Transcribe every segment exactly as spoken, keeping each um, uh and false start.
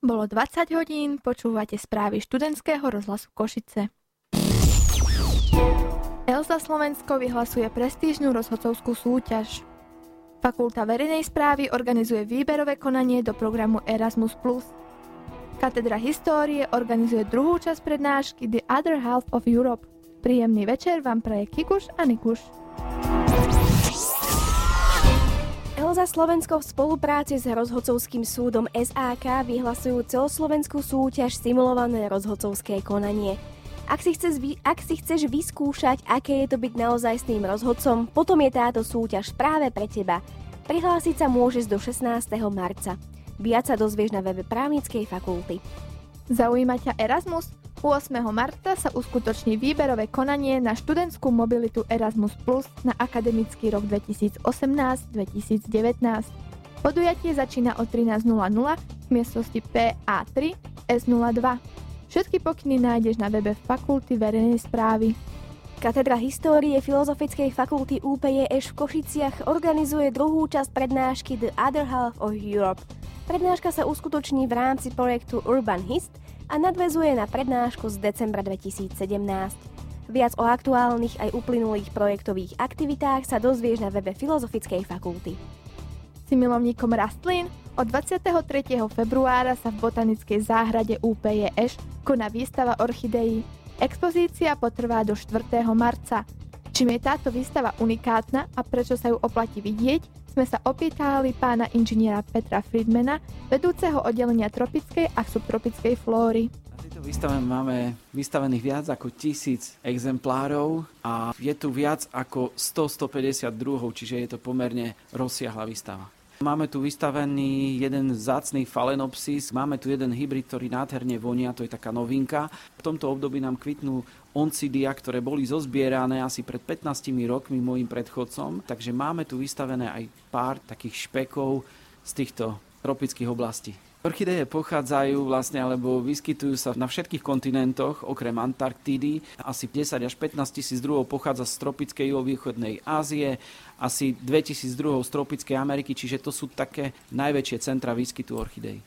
Bolo dvadsať hodín, počúvate správy študentského rozhlasu Košice. Elza Slovensko vyhlasuje prestížnu rozhodcovskú súťaž. Fakulta verejnej správy organizuje výberové konanie do programu Erasmus plus. Katedra histórie organizuje druhú časť prednášky The Other Half of Europe. Príjemný večer vám praje Kikuš a Nikuš. Elza Slovensko v spolupráci s rozhodcovským súdom es á ká vyhlasujú celoslovenskú súťaž Simulované rozhodcovské konanie. Ak si, chceš, ak si chceš vyskúšať, aké je to byť naozajstným rozhodcom, potom je táto súťaž práve pre teba. Prihlásiť sa môžeš do šestnásteho marca. Viac sa dozvieš na webe právnickej fakulty. Zaujíma ťa Erasmus? ôsmeho marca sa uskutoční výberové konanie na študentskú mobilitu Erasmus plus na akademický rok dvetisícosemnásť dvetisícdevätnásť. Podujatie začína o trinásť nula nula v miestnosti pé á tri es nula dva. Všetky pokyny nájdeš na webe Fakulty verejnej správy. Katedra histórie Filozofickej fakulty ú pé jé eš v Košiciach organizuje druhú časť prednášky The Other Half of Europe. Prednáška sa uskutoční v rámci projektu Urban Hist a nadväzuje na prednášku z decembra dvetisícsedemnásť. Viac o aktuálnych aj uplynulých projektových aktivitách sa dozvieš na webe Filozofickej fakulty. Si milovníkom rastlín? Od dvadsiateho tretieho februára sa v botanickej záhrade ú pé jé eš koná výstava orchideí. Expozícia potrvá do štvrtého marca. Čím je táto výstava unikátna a prečo sa ju oplatí vidieť, sme sa opýtali pána inžiniera Petra Friedmana, vedúceho oddelenia tropickej a subtropickej flóry. Na tejto výstave máme vystavených viac ako tisíc exemplárov a je tu viac ako sto až stopäťdesiat druhov, čiže je to pomerne rozsiahla výstava. Máme tu vystavený jeden vzácny Phalaenopsis, máme tu jeden hybrid, ktorý nádherne vonia, to je taká novinka. V tomto období nám kvitnú oncidia, ktoré boli zozbierané asi pred pätnástimi rokmi môjim predchodcom, takže máme tu vystavené aj pár takých špekov z týchto tropických oblastí. Orchideje pochádzajú vlastne, alebo vyskytujú sa na všetkých kontinentoch, okrem Antarktídy. Asi desať až pätnásť tisíc druhov pochádza z tropickej juhovýchodnej Ázie, asi dvetisíc druhov z tropickej Ameriky, čiže to sú také najväčšie centra výskytu orchidejí.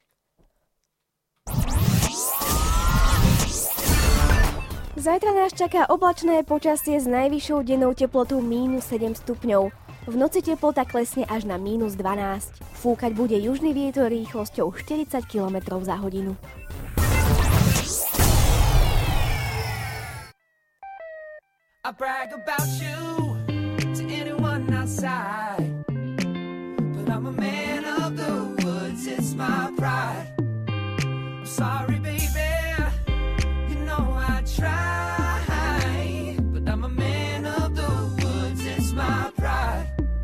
Zajtra nás čaká oblačné počasie s najvyššou dennou teplotou mínus sedem stupňov. V noci teplota klesne až na mínus dvanásť. Fúkať bude južný vietor rýchlosťou štyridsať kilometrov za hodinu. I brag about you to anyone outside, but I'm a man of the woods, it's my pride. I'm sorry, baby, you know I try, but I'm a man of the woods, it's my pride.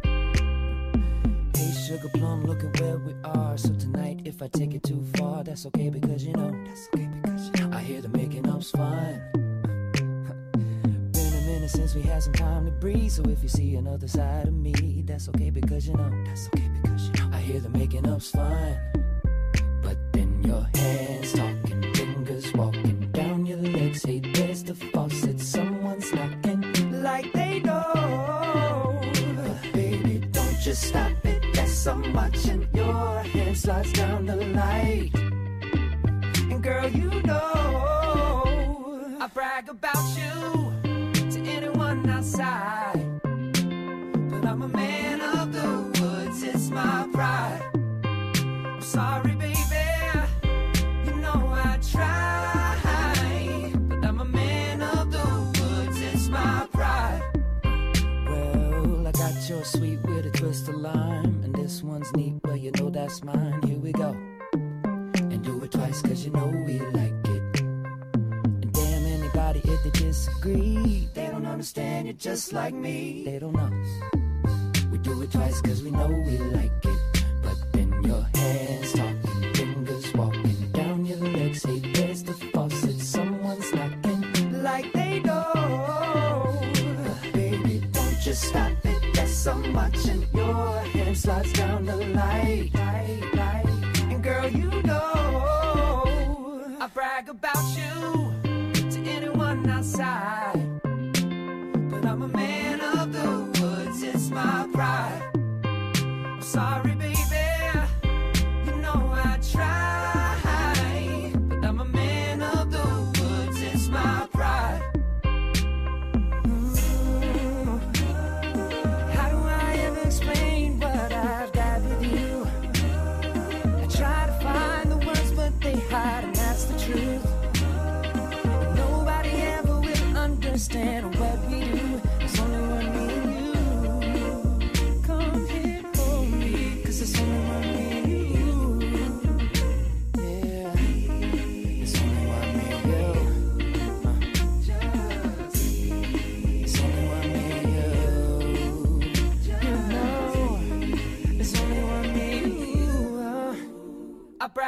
Hey, sugar plum, look at where we are. So tonight, if I take it too far, that's okay because you know, that's okay because you know, I hear the making up's fun. Since we had some time to breathe, so if you see another side of me, that's okay because you know, that's okay because you know, I hear the making up's fine. But then your hands talking, fingers walking down your legs. Hey, there's the faucet, someone's knocking like they know. But baby, don't just stop it, there's so much in your hand slides down the light. And girl, you know I brag about you outside, but I'm a man of the woods, it's my pride. I'm sorry, baby, you know I try, but I'm a man of the woods, it's my pride. Well, I got your sweet with a twist of lime, and this one's neat, well, you know that's mine. Here we go, and do it twice, cause you know we like it. And damn, anybody if they disagree, they don't understand, you're just like me. They don't know. We do it twice cause we know we like it. But then your hands talking, fingers walking down your legs. Hey, there's the faucet, someone's knocking like they know. But baby, don't just stop it, there's so much in your hand slides down the light, light, light. And girl, you know I brag about you to anyone outside, but I'm a man of the woods, it's my pride. I'm sorry, baby, you know I try.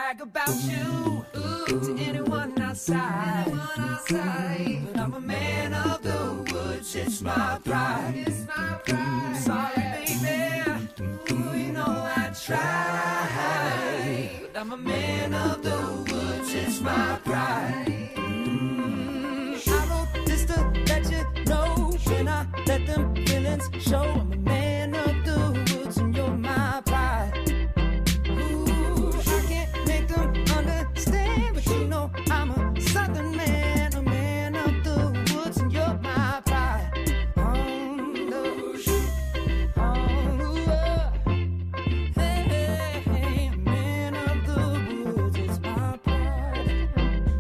brag about you ooh, to anyone outside. But I'm a man of the woods, it's my pride. It's my pride. Sorry, baby, ooh, you know I try. But I'm a man of the woods, it's my pride. Mm, I wrote this to let you know when I let them feelings show. I'm a man of the woods and you're my pride. Ooh, I can't make them understand, but you know I'm a southern man, a man of the woods and you're my pride. Oh, no. Oh, uh. Hey, hey, hey, man of the woods, it's my pride.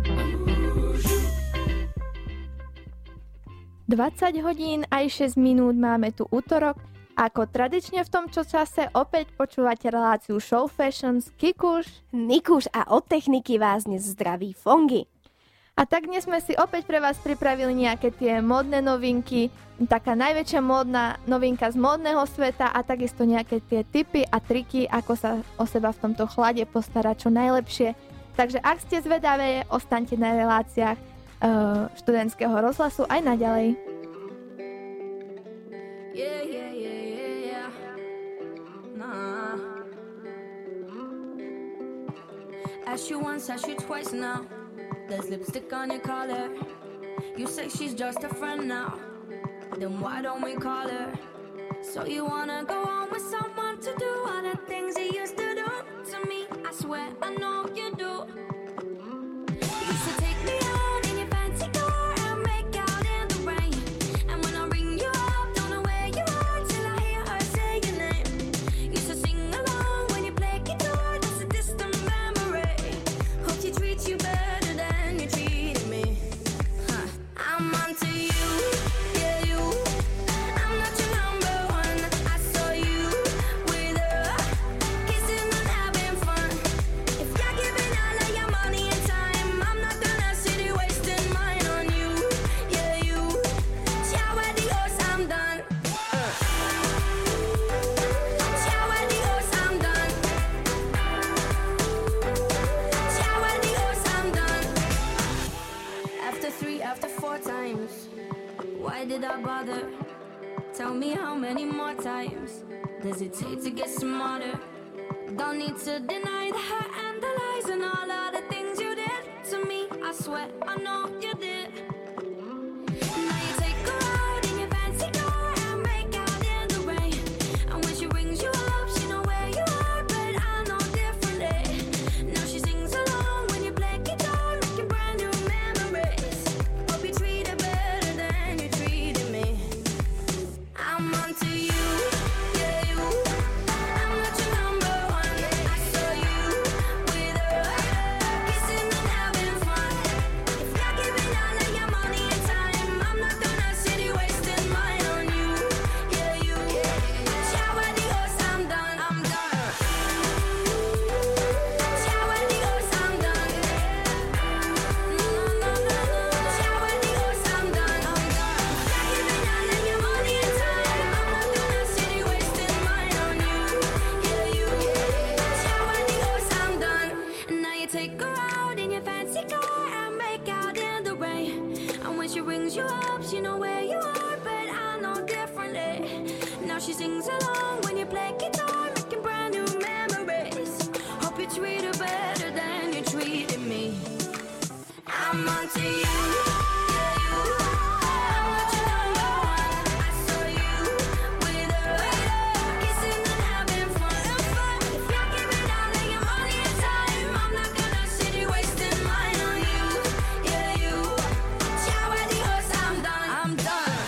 dvadsať hodín aj šesť minút máme tu útorok. Ako tradične v tomto čase opäť počúvate reláciu Show Fashions Kikuš, Nikuš a od techniky vás dnes zdraví Fongy. A tak dnes sme si opäť pre vás pripravili nejaké tie módne novinky, taká najväčšia módna novinka z módneho sveta a takisto nejaké tie tipy a triky, ako sa o seba v tomto chlade postarať čo najlepšie. Takže ak ste zvedavé, ostaňte na reláciách uh, študentského rozhlasu aj naďalej. Yeah, yeah, yeah, yeah, yeah. Nah. Ask you once, ask you twice now. There's lipstick on your collar. You say she's just a friend now. Then why don't we call her? So you wanna go on with someone to do all the things you used to do to me? I swear I know you do. You used to take me out in your fancy car and make out in the rain. And when I ring you up, don't know where you are till I hear her say your name. Used to sing along when you play guitar, that's a distant memory. Hope she treats you better than you treated me. Huh. I'm onto you, yeah you. I'm not your number one. I saw you with her, kissing and having fun. If you're giving all of your money and time, I'm not gonna sit here wasting mine on you, yeah you. Ciao adios, I'm done. Uh. Ciao adios, I'm done. Ciao adios, I'm done. After three, after four times, why did I bother? Tell me how many more times does it take to get smarter? Don't need to deny the hurt and the lies and all of the things you did to me. I swear I know you did. Now you take her out in your fancy car and make out in the rain. And when she rings you up, she know where you are, but I know differently. Now she sings along when you play guitar, making brand new memories. Hope you treat her better than you treated me. I'm onto you, yeah you. I'm not your number one. I saw you with her, kissing and having fun. If you're giving all of your money and time, I'm not gonna sit here wasting mine on you, yeah you. Ciao adios, I'm done, I'm done. Ciao adios, I'm done. No, no, no, no. Ciao adios, I'm done, I'm done. If you're giving all of your money and time, I'm not gonna sit here wasting mine on you, yeah you. Ciao adios, I'm done. And now you take her out in your fancy car and make out in the rain. And when she rings you up, she know where you are, but I know differently. Now she sings along when you play guitar, making brand new memories. Hope you treat her better than you treated me. I'm onto you, yeah you. I'm not your number one. I saw you with her, kissing and having fun. If you're giving all of your money and time, I'm not gonna sit here wasting mine on you, yeah you. Ciao adios, I'm done, I'm done.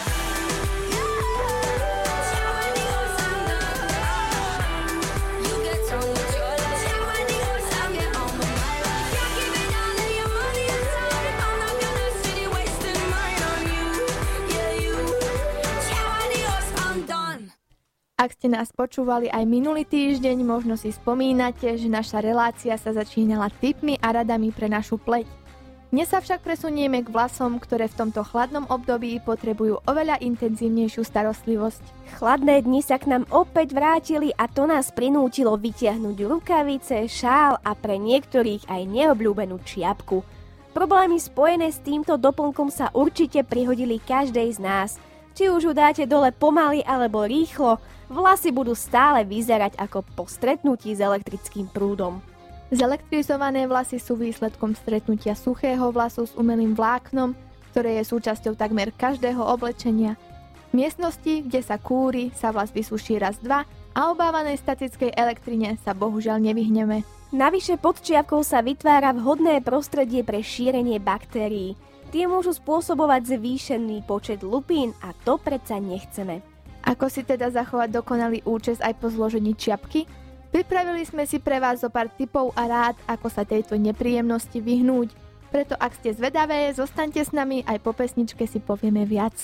Ciao adios, I'm done. You get on with your life. Ciao adios, I'll get on with my life. If you're giving all of your money and time, I'm not gonna sit here wasting mine on you, yeah you. Ciao adios, I'm done. Ak ste nás počúvali aj minulý týždeň, možno si spomínate, že naša relácia sa začínala tipmi a radami pre našu pleť. Dnes sa však presunieme k vlasom, ktoré v tomto chladnom období potrebujú oveľa intenzívnejšiu starostlivosť. Chladné dni sa k nám opäť vrátili a to nás prinútilo vytiahnuť rukavice, šál a pre niektorých aj neobľúbenú čiapku. Problémy spojené s týmto doplnkom sa určite prihodili každej z nás. Či už ju dáte dole pomaly alebo rýchlo, vlasy budú stále vyzerať ako po stretnutí s elektrickým prúdom. Zelektrizované vlasy sú výsledkom stretnutia suchého vlasu s umelým vláknom, ktoré je súčasťou takmer každého oblečenia. V miestnosti, kde sa kúri, sa vlas vysuší raz dva a obávanej statickej elektrine sa bohužiaľ nevyhneme. Navyše pod čiapkou sa vytvára vhodné prostredie pre šírenie baktérií. Tie môžu spôsobovať zvýšený počet lupín a to predsa nechceme. Ako si teda zachovať dokonalý účes aj po zložení čiapky? Pripravili sme si pre vás zo pár tipov a rád, ako sa tejto nepríjemnosti vyhnúť. Preto ak ste zvedavé, zostaňte s nami, aj po pesničke si povieme viac.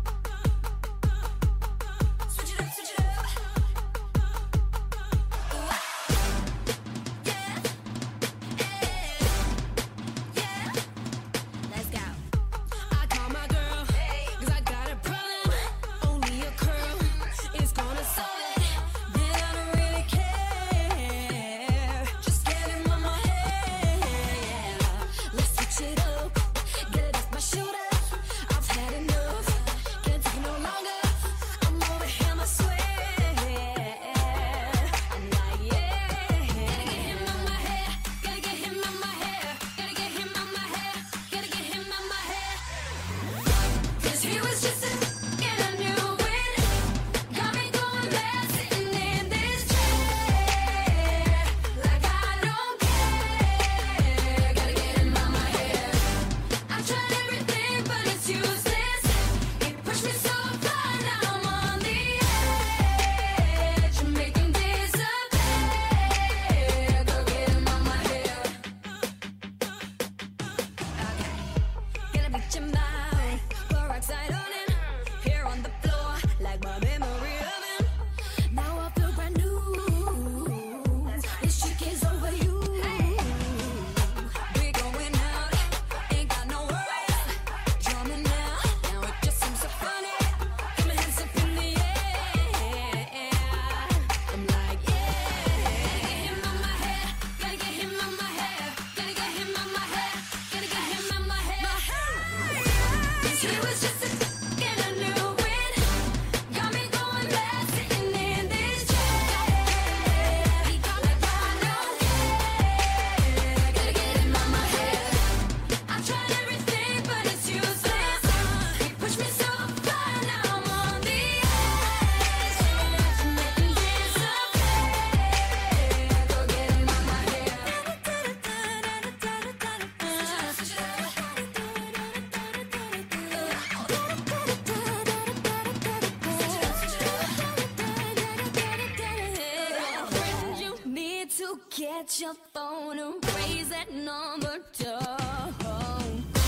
Get your phone and raise that number, don't call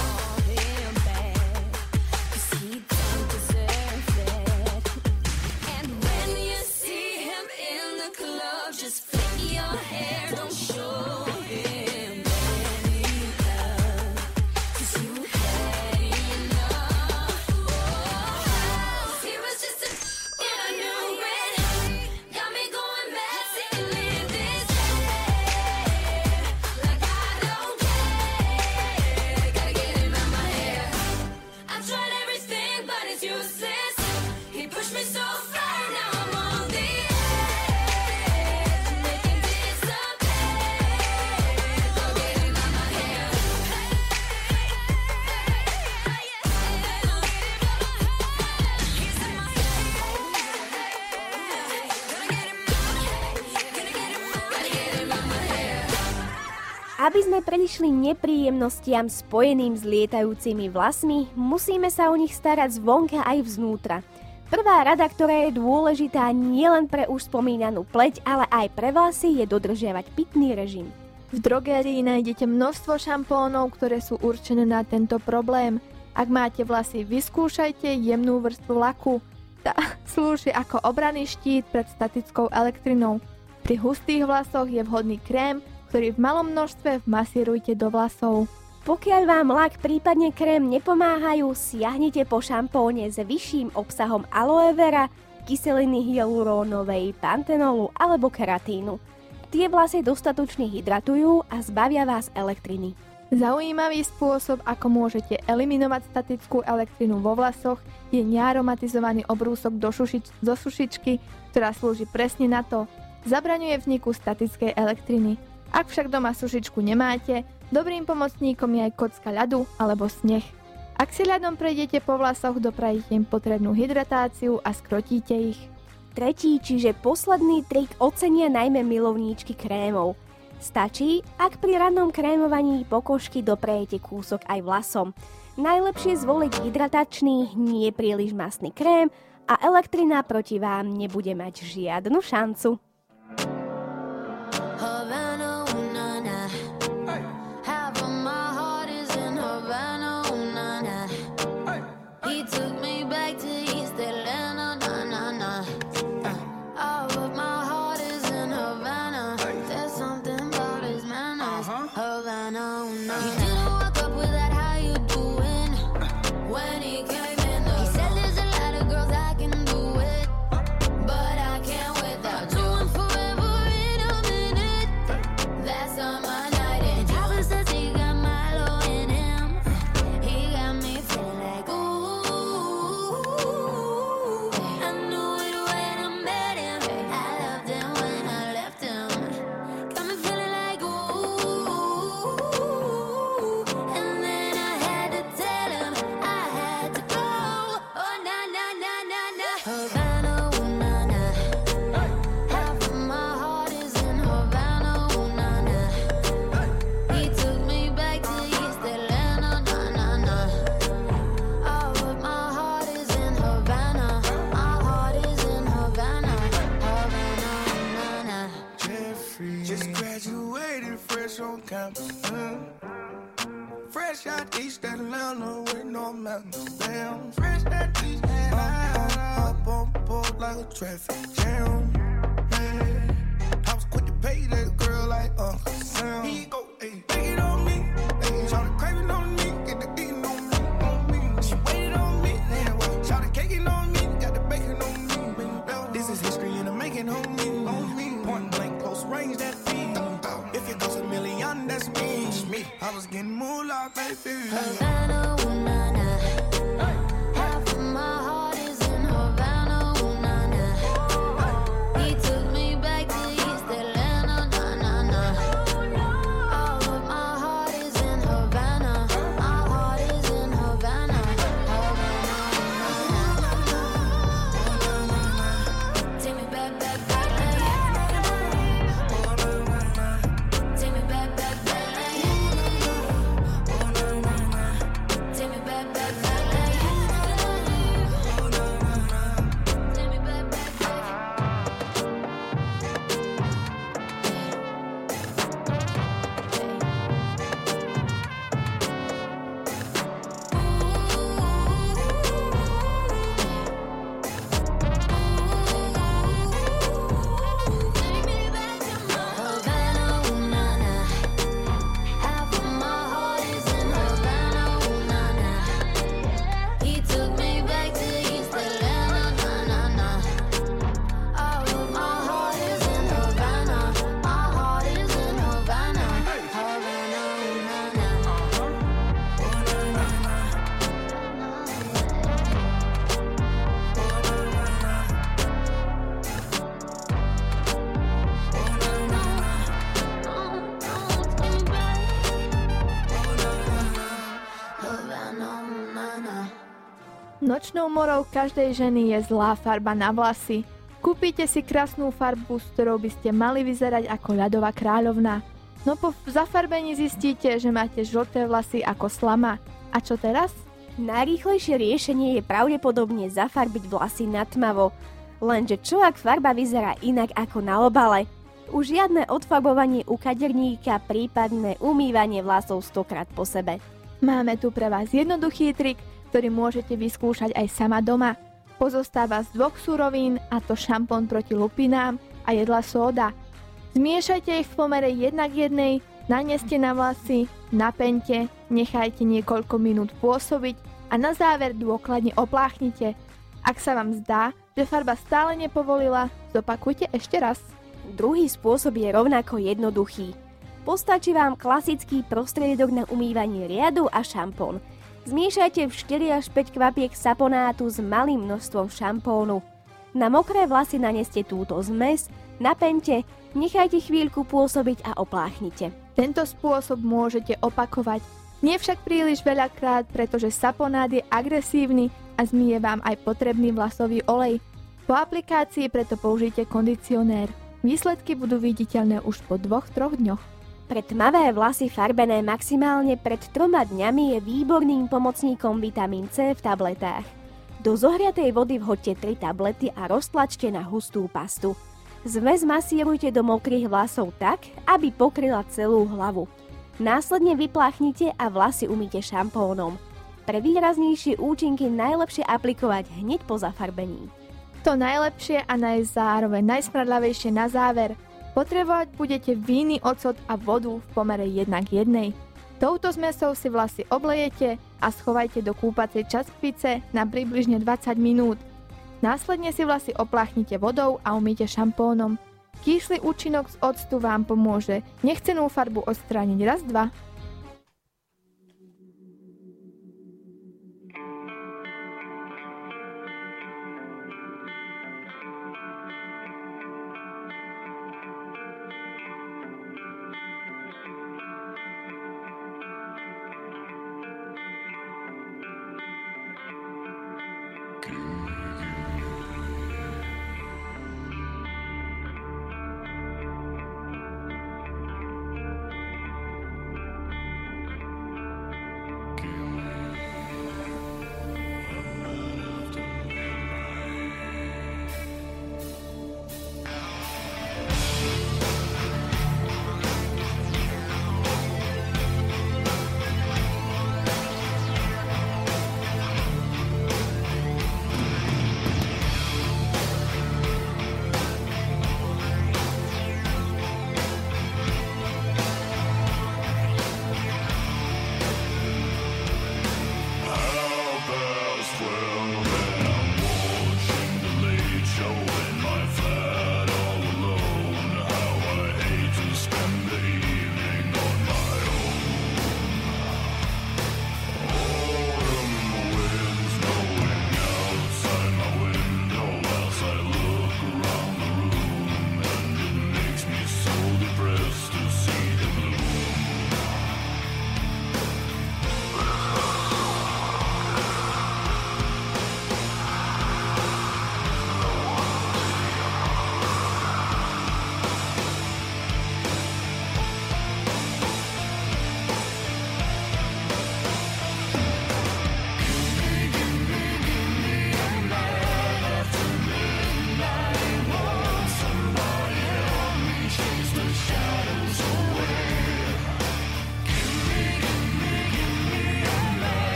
him back, 'cause he don't deserve it. And when you see him in the club, just flick your hair, don't show him any love, 'cause you had enough. Oh, he was just a, and I knew it, got me going mad, sitting in this like I don't care, gotta get him out my hair. I've tried everything, but it's useless. He pushed me so far, now I'm on the edge, making disappear. Go get him out my hair. He's in my hair. Gotta get him out. Gotta get him out. Gotta get him out my hair. Aby sme predišli nepríjemnostiam spojeným s lietajúcimi vlasmi, musíme sa o nich starať zvonka aj vznútra. Prvá rada, ktorá je dôležitá nielen pre už spomínanú pleť, ale aj pre vlasy, je dodržiavať pitný režim. V drogérii nájdete množstvo šampónov, ktoré sú určené na tento problém. Ak máte vlasy, vyskúšajte jemnú vrstvu laku. Tá slúži ako obranný štít pred statickou elektrinou. Pri hustých vlasoch je vhodný krém, ktorý v malom množstve vmasírujte do vlasov. Pokiaľ vám lak, prípadne krém nepomáhajú, siahnite po šampóne s vyšším obsahom aloe vera, kyseliny hyalurónovej, pantenolu alebo keratínu. Tie vlasy dostatočne hydratujú a zbavia vás elektriny. Zaujímavý spôsob, ako môžete eliminovať statickú elektrinu vo vlasoch, je nearomatizovaný obrúsok do, šušič- do sušičky, ktorá slúži presne na to. Zabraňuje vzniku statickej elektriny. Ak však doma sušičku nemáte, dobrým pomocníkom je aj kocka ľadu alebo sneh. Ak si ľadom prejdete po vlasoch, doprajíte im potrebnú hydratáciu a skrotíte ich. Tretí, čiže posledný trik ocenia najmä milovníčky krémov. Stačí, ak pri rannom krémovaní pokožky doprejete kúsok aj vlasom. Najlepšie zvoliť hydratačný, nie príliš masný krém a elektrina proti vám nebude mať žiadnu šancu. Havana, ooh, na, na. Half of my heart is in Havana, ooh, na, na. He took me back to East Atlanta, na, na, na. Uh, all of my heart is in Havana. There's something about his manners. Havana, ooh, na, na. He didn't walk up with that, how you doing? When he came in the He said there's a lot of girls I can do it, but I can't without you. I'm forever in a minute. That's on my night. And Travis says he got Milo in him. He got me feeling like ooh. I knew it when I met him. I loved him when I left him. Got me feeling like ooh. And then I had to tell him I had to go. Oh na na na na na. Havana, ooh, na na. Half of my heart is in Havana, ooh, na na. He took me back to East Atlanta, na na na. All of my heart is in Havana. My heart is in Havana, Havana, na na. Jeffrey, just graduated fresh on campus. Mm. Fresh out East Atlanta with no mountains. Damn, fresh out East Atlanta. Up on board like a traffic jam. Man, I was quick to pay that girl like Uncle Sam. He go, ayy, take it on me. Ayy, shout it craving on me. Get the eating on me, on me. She waited on me. Damn, shout it caking on me. Got the bacon on me. This is history in the making on me. On me. Point blank, close range, that feed. If it goes a million, that's me. I was getting moolah, baby. Havana, ooh, na na. Half of my heart is in Havana, ooh, na na. He took me back to East Atlanta, na na na. All of my heart is in Havana. My heart is in Havana, Havana, na na. Take me back, back, back, back. Take me back, back, back, back. Take me back, back, back, back. Take me back, back, back. Havana, ooh, na na. Half of my heart is in Havana, ooh, na na. He took me back to East Atlanta, na na na. All of my heart is in Havana. My heart is in Havana, Havana, ooh, na na. Nočnou morou každej ženy je zlá farba na vlasy. Kúpite si krásnu farbu, s ktorou by ste mali vyzerať ako ľadová kráľovna. No po zafarbení zistíte, že máte žlté vlasy ako slama. A čo teraz? Najrýchlejšie riešenie je pravdepodobne zafarbiť vlasy na tmavo. Lenže čo ak farba vyzerá inak ako na obale? Už žiadne odfarbovanie u kaderníka, prípadné umývanie vlasov stokrát po sebe. Máme tu pre vás jednoduchý trik, ktorý môžete vyskúšať aj sama doma. Pozostáva z dvoch surovín, a to šampón proti lupinám a jedla sóda. Zmiešajte ich v pomere jedna k jednej, Naneste na vlasy, napeňte, nechajte niekoľko minút pôsobiť a na záver dôkladne opláchnite. Ak sa vám zdá, že farba stále nepovolila, zopakujte ešte raz. Druhý spôsob je rovnako jednoduchý. Postačí vám klasický prostriedok na umývanie riadu a šampón. Zmiešajte štyri až päť kvapiek saponátu s malým množstvom šampónu. Na mokré vlasy naneste túto zmes, napeňte, nechajte chvíľku pôsobiť a opláchnite. Tento spôsob môžete opakovať. Nie však príliš veľakrát, pretože saponát je agresívny a zmije vám aj potrebný vlasový olej. Po aplikácii preto použite kondicionér. Výsledky budú viditeľné už po dvoch troch dňoch. Pre tmavé vlasy farbené maximálne pred troma dňami je výborným pomocníkom vitamín C v tabletách. Do zohriatej vody vhoďte tri tablety a roztlačte na hustú pastu. Zmes masírujte do mokrých vlasov tak, aby pokryla celú hlavu. Následne vypláchnite a vlasy umýte šampónom. Pre výraznejšie účinky najlepšie aplikovať hneď po zafarbení. To najlepšie a naj zároveň najsmradľavejšie na záver. Potrebovať budete víny, ocot a vodu v pomere jedna k jednej. Touto zmesou si vlasy oblejete a schovajte do kúpacej časpice na približne dvadsať minút. Následne si vlasy opláchnite vodou a umýte šampónom. Kyslý účinok z octu vám pomôže nechcenú farbu odstrániť raz, dva.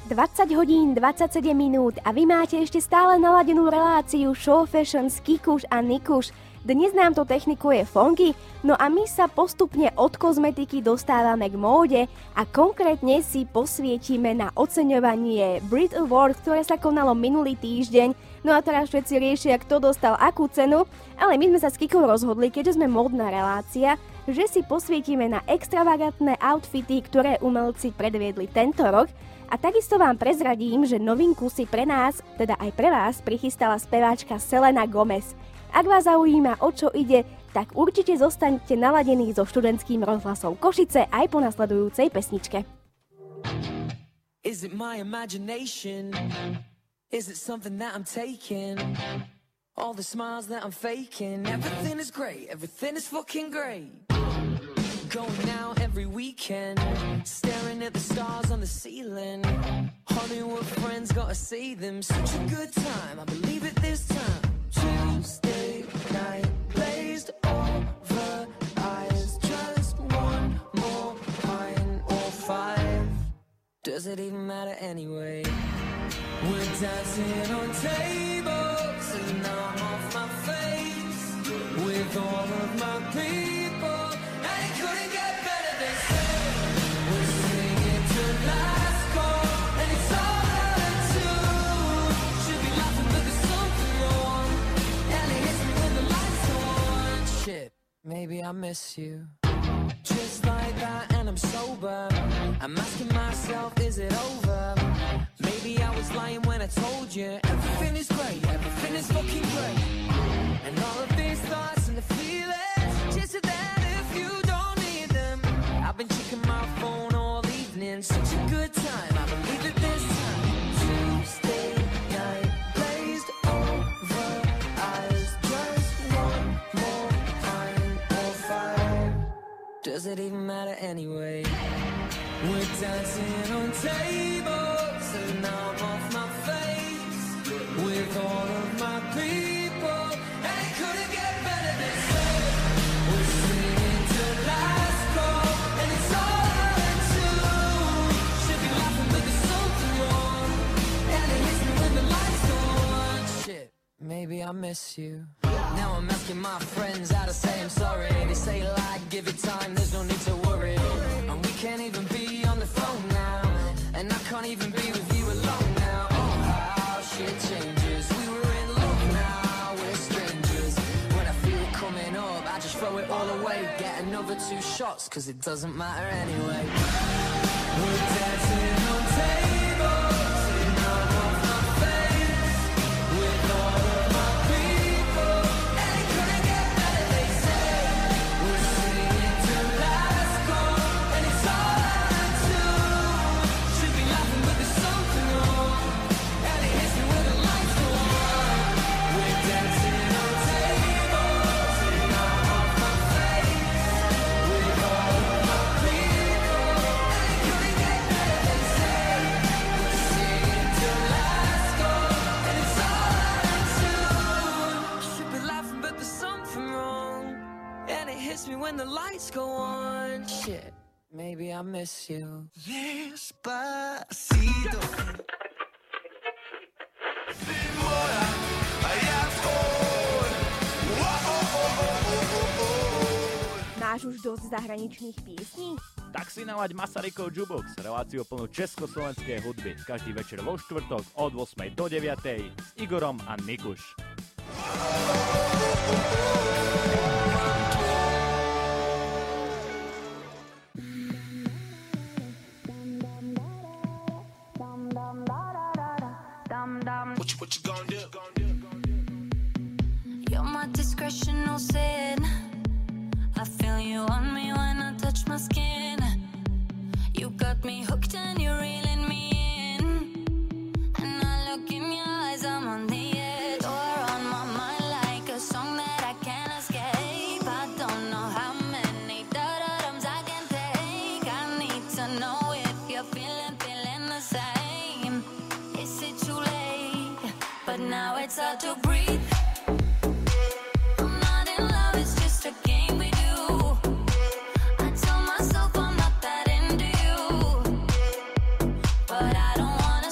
dvadsať hodín dvadsaťsedem minút a vy máte ešte stále naladenú reláciu Show Fashion s Kikuš a Nikuš. Dnes nám to technikuje Fonky, no a my sa postupne od kozmetiky dostávame k móde a konkrétne si posvietime na oceňovanie Brit Award, ktoré sa konalo minulý týždeň. No a teraz všetci riešia, kto dostal akú cenu, ale my sme sa s Kikou rozhodli, keďže sme módna relácia, že si posvietime na extravagantné outfity, ktoré umelci predviedli tento rok. A takisto vám prezradím, že novinku si pre nás, teda aj pre vás, prichystala speváčka Selena Gomez. Ak vás zaujíma, o čo ide, tak určite zostaňte naladení so študentským rozhlasom Košice aj po nasledujúcej pesničke. Is it my imagination? Is it something that I'm taking? All the smiles that I'm faking, everything is great, everything is fucking great. Going out every weekend, staring at the stars on the ceiling. Hollywood friends, gotta see them. Such a good time, I believe it this time. Tuesday night, blazed over eyes. Just one more pint or five. Does it even matter anyway? We're dancing on tables and I'm off my face with all of my people. Couldn't get better, they say. We're singing to last call, and it's all out of tune. Should be laughing, but there's something wrong, and it hits me when the lights go on. Shit, maybe I miss you. Just like that, and I'm sober. I'm asking myself, is it over? Maybe I was lying when I told you everything is great, everything is fucking great. And all of these thoughts and the feelings, just that if you don't need them. I've been checking my phone all evening, such a good time, I believe it this time. Tuesday night, blazed over eyes, just one more pint or five. Does it even matter anyway? We're dancing on tables and I'm off my face with all of my people, and it couldn't get better than say. We're singing to last call, and it's all out of tune. Should be laughing, but there's something wrong, and it hits me when the lights go on. Shit, maybe I miss you. Now I'm asking my friends how to say I'm sorry. They say like, give it time, there's no need to worry. And we can't even be on the phone now, and I can't even be with you alone now. Oh, how shit changes. We were in love, now we're strangers. When I feel it coming up, I just throw it all away. Get another two shots, cause it doesn't matter anyway. We're dancing on tables, and I'm off my face with all of my people, and it couldn't get better, they say. We're singing to last call, and it's all out of tune. Should be laughing, but there's something wrong, and it hits me when the lights go on. We're dancing on tables, and I'm off my face with all of my people, and it couldn't get better, they say. We're singing to last call, and it's all out of tune. Should be laughing, but there's something wrong, and it hits me when the lights go on. Shit, maybe I miss you. Despacito. Demora, a ja tvoj. Máš už dosť zahraničných piesní? Tak si nalaď Masarykov Jukebox, reláciu plnú československej hudby. Každý večer vo štvrtok od ôsmej do deviatej s Igorom a Nikuš. What you, what you gonna do? You're my discretion, no sin. I feel you on me when I touch my skin. You got me hooked and you're reeling me in. And I look in your eyes, I'm on the edge. You're on my mind like a song that I can't escape. I don't know how many da-da-dums I can take. I need to know if you're feeling, feeling the same. Is it too late? But now it's hard to breathe. I'm not in love, it's just a game we do. I tell myself I'm not that into you, but I don't wanna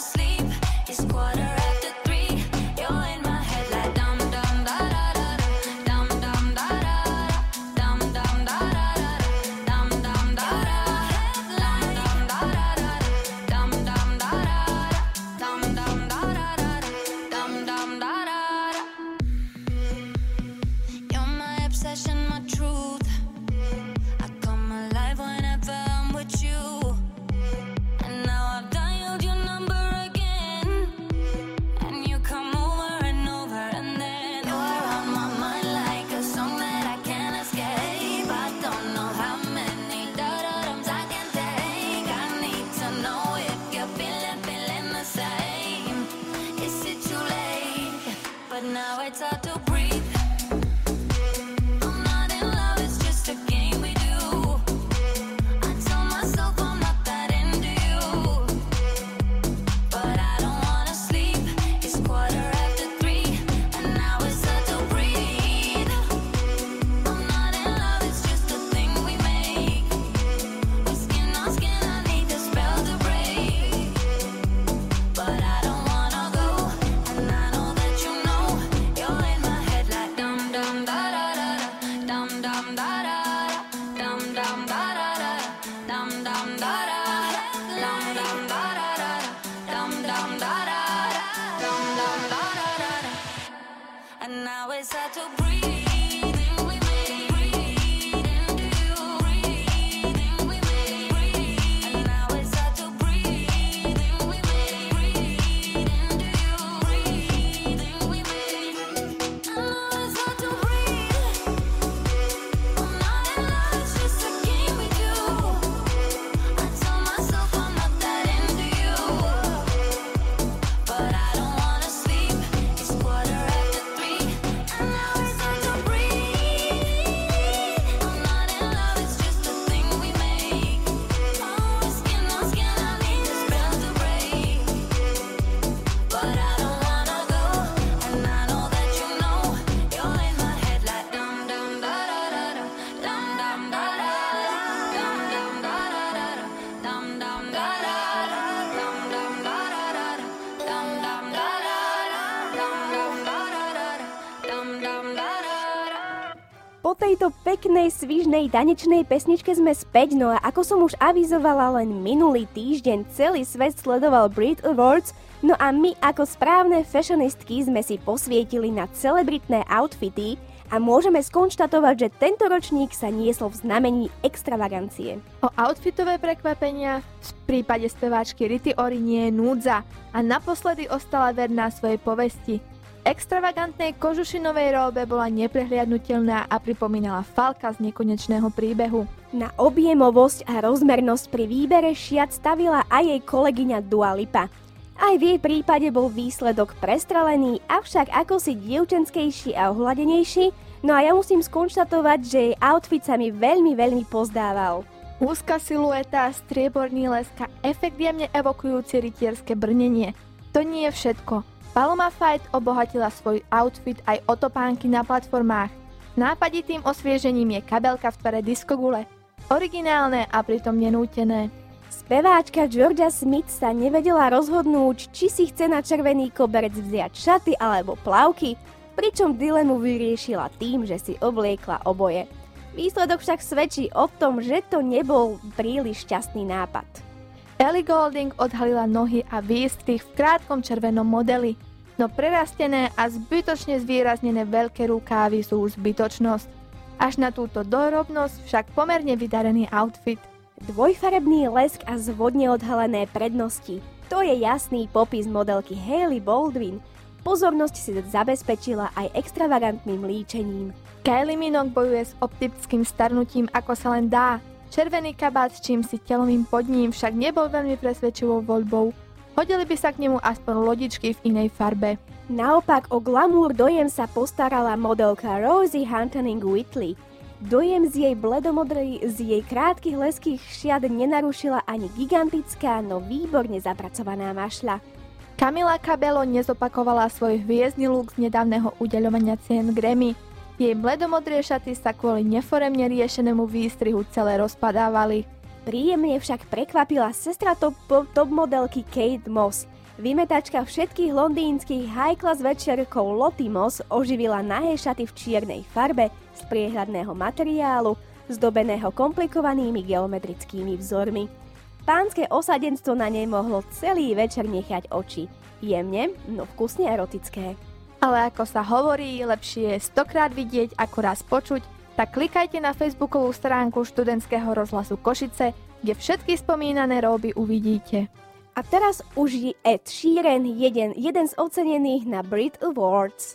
tejto peknej, svižnej, tanečnej pesničke sme späť, no a ako som už avizovala, len minulý týždeň celý svet sledoval Brit Awards, no a my ako správne fashionistky sme si posvietili na celebritné outfity a môžeme skonštatovať, že tento ročník sa niesol v znamení extravagancie. O outfitové prekvapenia v prípade speváčky Rity Ora nie je núdza a naposledy ostala verná svojej povesti. Extravagantnej kožušinovej róbe bola neprehliadnutelná a pripomínala Falka z Nekonečného príbehu. Na objemovosť a rozmernosť pri výbere šiat stavila aj jej kolegyňa Dua Lipa. Aj v jej prípade bol výsledok prestrelený, avšak ako si dievčenskejší a ohladenejší, no a ja musím skonštatovať, že jej outfit sa mi veľmi, veľmi pozdával. Úzka silueta, strieborný lesk a efekt jemne evokujúci rytierské brnenie. To nie je všetko. Paloma Faith obohatila svoj outfit aj o topánky na platformách. Nápaditým osviežením je kabelka v tvare diskogule. Originálne a pritom nenútené. Speváčka Georgia Smith sa nevedela rozhodnúť, či si chce na červený koberec vziať šaty alebo plavky, pričom dilemu vyriešila tým, že si obliekla oboje. Výsledok však svedčí o tom, že to nebol príliš šťastný nápad. Ellie Goulding odhalila nohy a výstrih v krátkom červenom modeli, no prerastené a zbytočne zvýraznené veľké rukávy sú zbytočnosť. Až na túto dorobnosť však pomerne vydarený outfit. Dvojfarebný lesk a zvodne odhalené prednosti. To je jasný popis modelky Hailey Baldwin. Pozornosť si zabezpečila aj extravagantným líčením. Kylie Minogue bojuje s optickým starnutím ako sa len dá. Červený kabát s čímsi telovým pod ním však nebol veľmi presvedčivou voľbou. Hodili by sa k nemu aspoň lodičky v inej farbe. Naopak o glamour dojem sa postarala modelka Rosie Huntington-Whiteley. Dojem z jej bledomodrej, z jej krátkych leských šiat nenarušila ani gigantická, no výborne zapracovaná mašľa. Camila Cabello nezopakovala svoj hviezdny look z nedávneho udeľovania cien Grammy. Jej bledomodré šaty sa kvôli neforemne riešenému výstrihu celé rozpadávali. Príjemne však prekvapila sestra top, top modelky Kate Moss. Vymetačka všetkých londýnskych high-class večerkov Lottie Moss oživila nahé šaty v čiernej farbe z priehľadného materiálu, zdobeného komplikovanými geometrickými vzormi. Pánske osadenstvo na nej mohlo celý večer nechať oči. Jemne, no vkusne erotické. Ale ako sa hovorí, lepšie je stokrát vidieť ako raz počuť, tak klikajte na facebookovú stránku študentského rozhlasu Košice, kde všetky spomínané róby uvidíte. A teraz už je Ed Sheeran, jeden, jeden z ocenených na Brit Awards.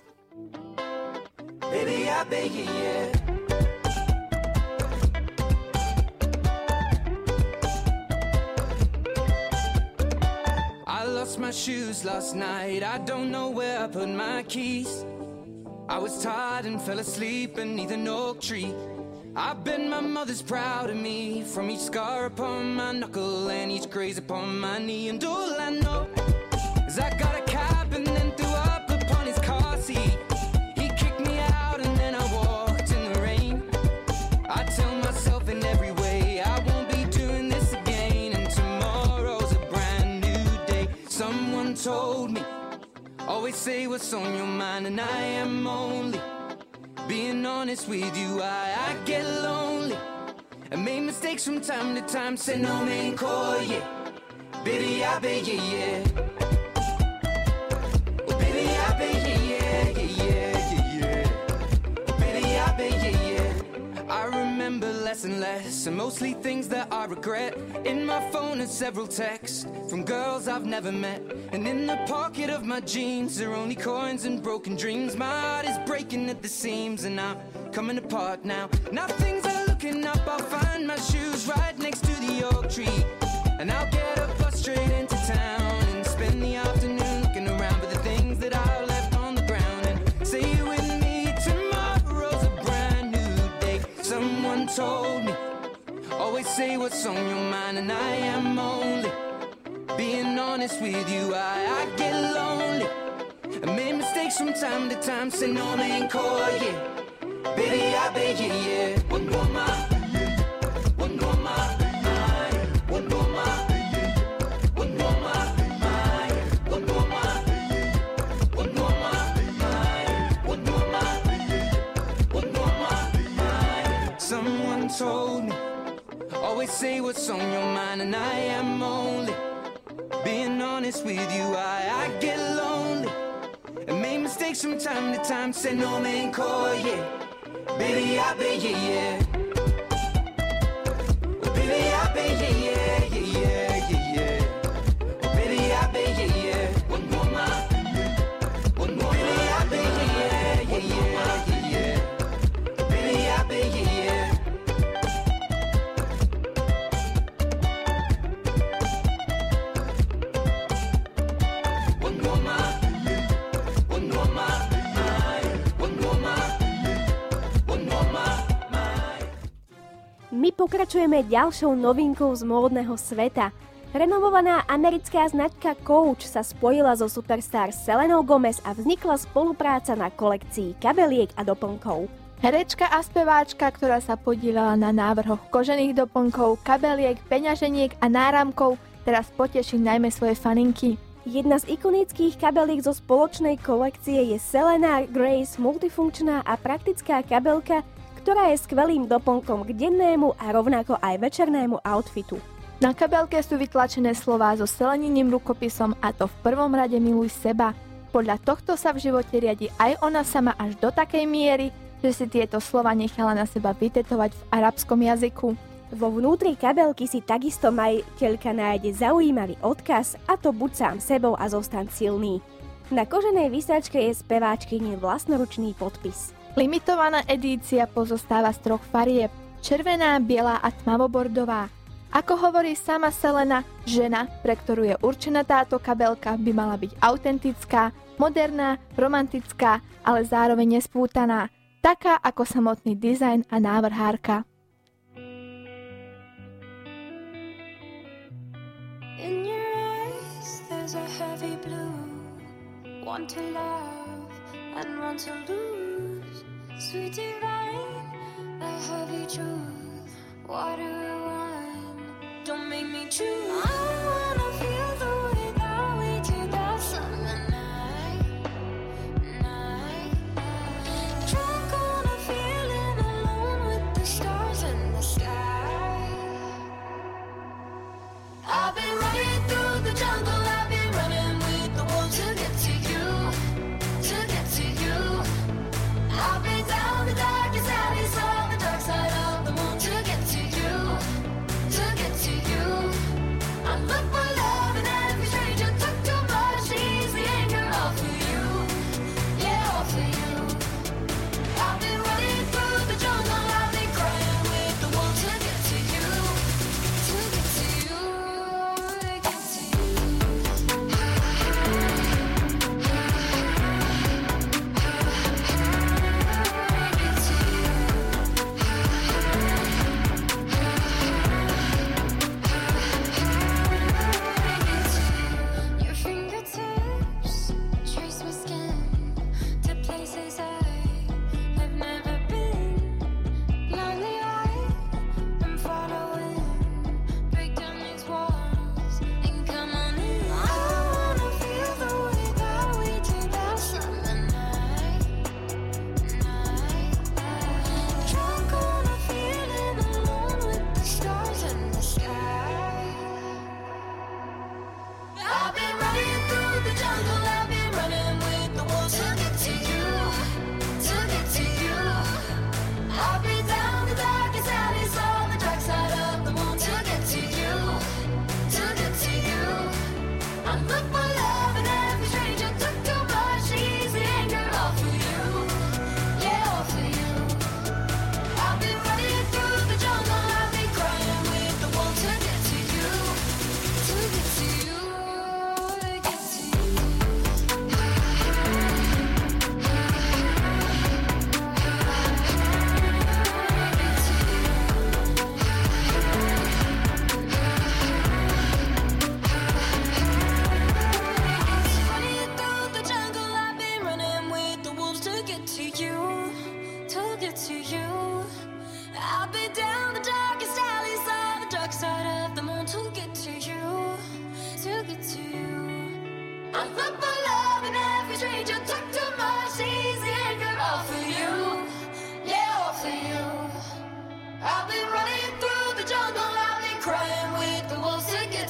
Baby, I beg you, yeah. I lost my shoes last night, I don't know where I put my keys. I was tired and fell asleep beneath an oak tree. I bet my mother's proud of me, from each scar upon my knuckle and each graze upon my knee. And all I know is I got a cab and then threw up upon his car seat. He kicked me out and then I walked in the rain. I tell myself in every way I won't be doing this again, and tomorrow's a brand new day. Someone told me, always say what's on your mind, and I am only being honest with you. I, I get lonely and make mistakes from time to time. Say no man call, yeah. Baby, I beg you, yeah. Oh, baby, I beg you, yeah, yeah, yeah, yeah. Baby, I beg you, yeah. I remember less and less, and mostly things that I regret. In my phone are several texts from girls I've never met, and in the pocket of my jeans are only coins and broken dreams. My heart is breaking at the seams, and I'm coming apart now. Now things are looking up, I'll find my shoes right next to the oak tree, and I'll get a bus straight into town and spend the afternoon looking around for the things that I left on the ground. And say it with me, tomorrow's a brand new day. Someone told me, always say what's on your mind, and I am only being honest with you. I, I get lonely I made mistakes from time to time. Say no man call, yeah. Baby, I beg you, yeah. One more mile, one more mile, one more mile, one more mile, one more mile, one more mile, one more mile, one more mile, one more mile, one more mile, one more mile, say what's on your mind, and I am only being honest with you. I, I get lonely and make mistakes from time to time. Say no man call, yeah. Baby, I be, yeah, yeah. Baby, I be, yeah, yeah, yeah, yeah, yeah, yeah. Baby, I be, yeah, yeah. One more mile, one more. Baby, I be, yeah, yeah, yeah, yeah, yeah. Baby, I be, yeah, yeah. One more mile, one more mile, one more mile, one more mile. My pokračujeme ďalšou novinkou z módneho sveta. Renovovaná americká značka Coach sa spojila so superstar Selenou Gomez a vznikla spolupráca na kolekcii kabeliek a doplnkov. Herečka a speváčka, ktorá sa podieľala na návrhoch kožených doplnkov, kabeliek, peňaženiek a náramkov, teraz poteší najmä svoje faninky. Jedna z ikonických kabeliek zo spoločnej kolekcie je Selena Grace multifunkčná a praktická kabelka, ktorá je skvelým doplnkom k dennému a rovnako aj večernému outfitu. Na kabelke sú vytlačené slová so Seleniným rukopisom, a to v prvom rade miluj seba. Podľa tohto sa v živote riadi aj ona sama až do takej miery, že si tieto slova nechala na seba vytetovať v arabskom jazyku. Vo vnútri kabelky si takisto majiteľka nájde zaujímavý odkaz, a to buď sám sebou a zostaň silný. Na koženej výsačke je speváčkyni vlastnoručný podpis. Limitovaná edícia pozostáva z troch farieb: červená, biela a tmavobordová. Ako hovorí sama Selena, žena, pre ktorú je určená táto kabelka, by mala byť autentická, moderná, romantická, ale zároveň nespútaná, taká ako samotný dizajn a návrhárka. In your eyes there's a heavy blue, one to love and one to lose. Sweet divine, a heavy truth, water and wine, don't make me choose. I wanna feel the way that we did that summer night, night, night. Drunk on a feeling, alone with the stars in the sky. I've been running through the jungle, I've been running with the wolves to get to you, to get to you. I've been down the darkest alleys on the dark side of the moon to get to you, to get to you.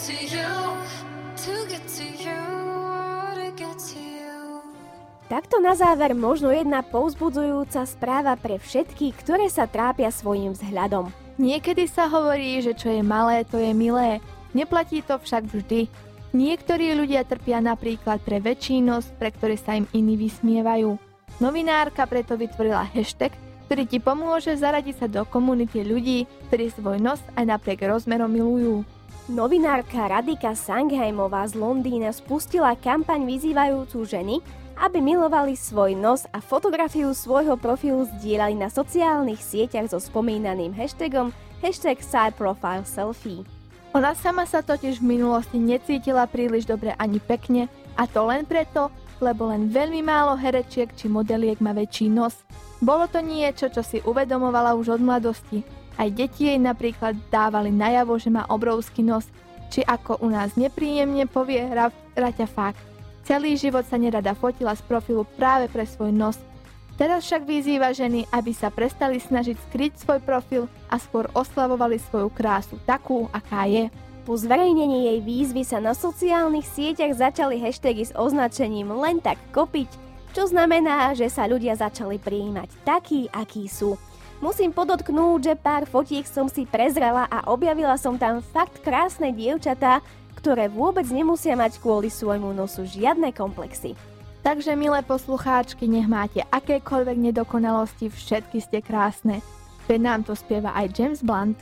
to you, to get to you, to get to you. Takto na záver možno jedna povzbudzujúca správa pre všetky, ktoré sa trápia svojim vzhľadom. Niekedy sa hovorí, že čo je malé, to je milé. Neplatí to však vždy. Niektorí ľudia trpia napríklad pre väčšinnosť, pre ktoré sa im iní vysmievajú. Novinárka preto vytvorila hashtag, ktorý ti pomôže zaradiť sa do komunity ľudí, ktorí svoj nos aj napriek rozmerom milujú. Novinárka Radika Sangheimová z Londýna spustila kampaň vyzývajúcu ženy, aby milovali svoj nos a fotografiu svojho profilu zdieľali na sociálnych sieťach so spomínaným hashtagom hashtag side profile selfie. Ona sama sa totiž v minulosti necítila príliš dobre ani pekne, a to len preto, lebo len veľmi málo herečiek či modeliek má väčší nos. Bolo to niečo, čo si uvedomovala už od mladosti. Aj deti jej napríklad dávali najavo, že má obrovský nos, či ako u nás nepríjemne povie Raťa fakt. Celý život sa nerada fotila z profilu práve pre svoj nos. Teraz však vyzýva ženy, aby sa prestali snažiť skryť svoj profil a skôr oslavovali svoju krásu takú, aká je. Po zverejnení jej výzvy sa na sociálnych sieťach začali hashtagy s označením len tak kopiť, čo znamená, že sa ľudia začali prijímať takí, akí sú. Musím podotknúť, že pár fotiek som si prezrela a objavila som tam fakt krásne dievčatá, ktoré vôbec nemusia mať kvôli svojmu nosu žiadne komplexy. Takže, milé poslucháčky, nech máte akékoľvek nedokonalosti, všetky ste krásne. Veď nám to spieva aj James Blunt.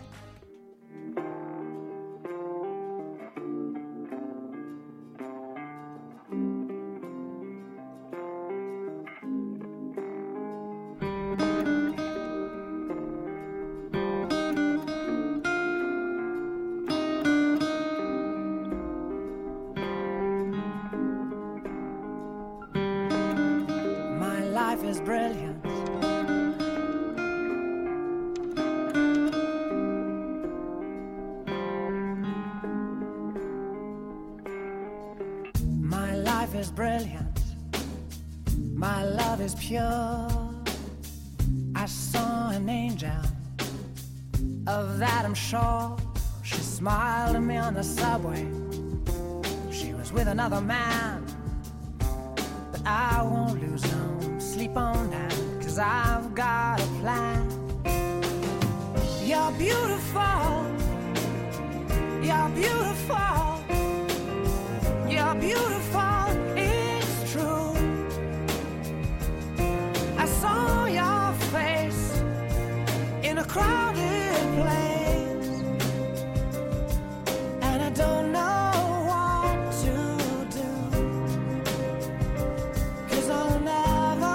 Life is brilliant. My life is brilliant. My love is pure. I saw an angel, of that I'm sure. She smiled at me on the subway. She was with another man, but I won't lose no sleep on that, 'cause I've got a plan. You're beautiful. You're beautiful. You're beautiful. It's true. I saw your face in a crowded place, and I don't know what to do, 'cause I'll never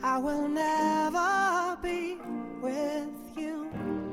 I will never be with you.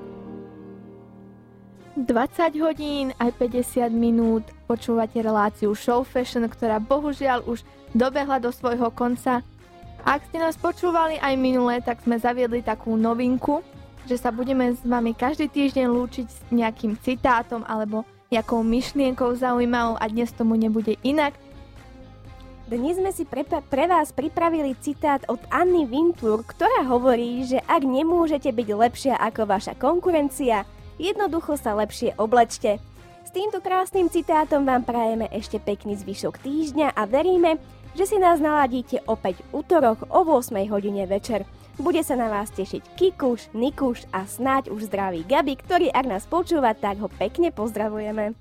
dvadsať hodín aj päťdesiat minút počúvate reláciu Show Fashion, ktorá bohužiaľ už dobehla do svojho konca. Ak ste nás počúvali aj minulé, tak sme zaviedli takú novinku, že sa budeme s vami každý týždeň lúčiť s nejakým citátom alebo nejakou myšlienkou zaujímavou a dnes tomu nebude inak. Dnes sme si pre, pre vás pripravili citát od Anny Wintour, ktorá hovorí, že ak nemôžete byť lepšia ako vaša konkurencia, jednoducho sa lepšie oblečte. S týmto krásnym citátom vám prajeme ešte pekný zvyšok týždňa a veríme, že si nás naladíte opäť utorok o ôsmej hodine večer. Bude sa na vás tešiť Kikuš, Nikuš a snáď už zdravý Gabi, ktorý ak nás počúva, tak ho pekne pozdravujeme.